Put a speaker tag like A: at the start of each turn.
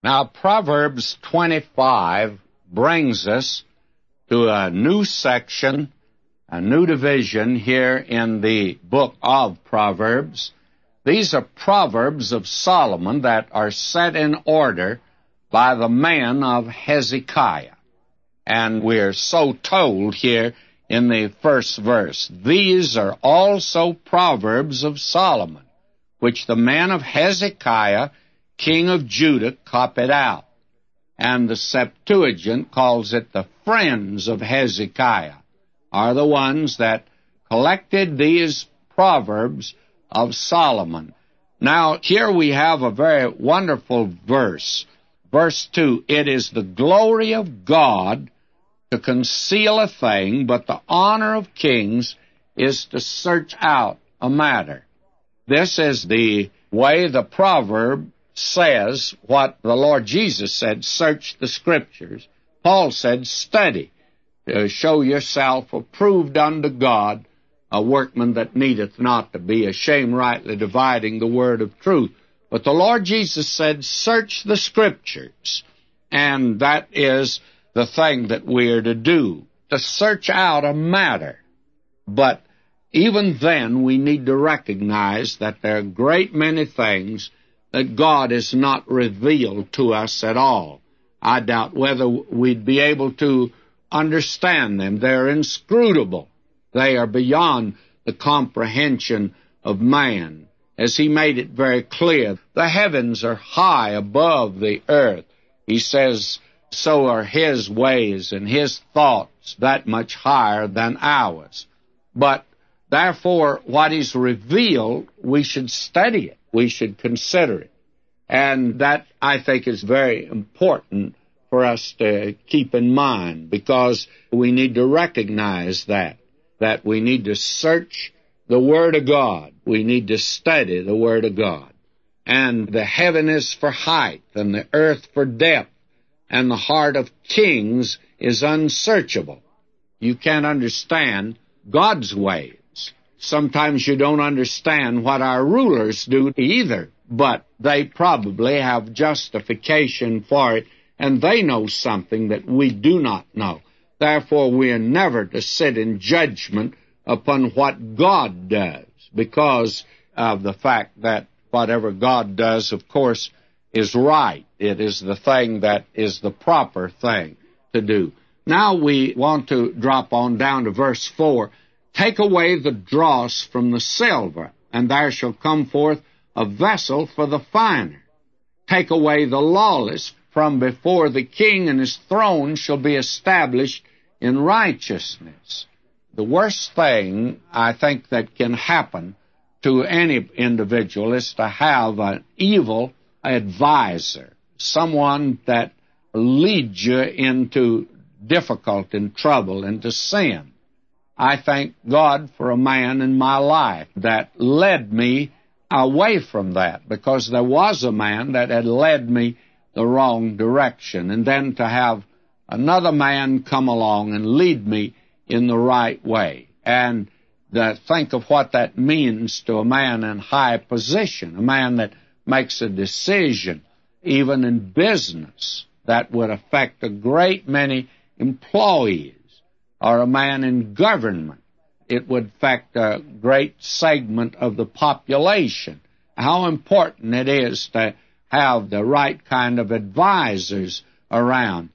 A: Now, Proverbs 25 brings us to a new section, a new division here in the book of Proverbs. These are Proverbs of Solomon that are set in order by the men of Hezekiah. And we're so told here in the first verse, these are also Proverbs of Solomon, which the men of Hezekiah, king of Judah, copied out. And the Septuagint calls it the friends of Hezekiah, are the ones that collected these Proverbs of Solomon. Now, here we have a very wonderful verse. Verse 2, it is the glory of God to conceal a thing, but the honor of kings is to search out a matter. This is the way the proverb says what the Lord Jesus said, search the Scriptures. Paul said, study, to show yourself approved unto God, a workman that needeth not to be ashamed, rightly dividing the word of truth. But the Lord Jesus said, search the Scriptures. And that is the thing that we are to do, to search out a matter. But even then, we need to recognize that there are a great many things that God has not revealed to us at all. I doubt whether we'd be able to understand them. They're inscrutable. They are beyond the comprehension of man. As he made it very clear, the heavens are high above the earth. He says, so are his ways and his thoughts that much higher than ours. But therefore, what is revealed, we should study it. We should consider it. And that, I think, is very important for us to keep in mind, because we need to recognize that we need to search the Word of God. We need to study the Word of God. And the heaven is for height, and the earth for depth, and the heart of kings is unsearchable. You can't understand God's ways. Sometimes you don't understand what our rulers do either, but they probably have justification for it, and they know something that we do not know. Therefore, we are never to sit in judgment upon what God does, because of the fact that whatever God does, of course, is right. It is the thing that is the proper thing to do. Now we want to drop on down to verse 4. Take away the dross from the silver, and there shall come forth a vessel for the finer. Take away the lawless from before the king, and his throne shall be established in righteousness. The worst thing, I think, that can happen to any individual is to have an evil advisor, someone that leads you into difficulty and trouble, into sin. I thank God for a man in my life that led me away from that, because there was a man that had led me the wrong direction, and then to have another man come along and lead me in the right way. And think of what that means to a man in high position, a man that makes a decision, even in business, that would affect a great many employees, or a man in government. It would affect a great segment of the population. How important it is to have the right kind of advisors around.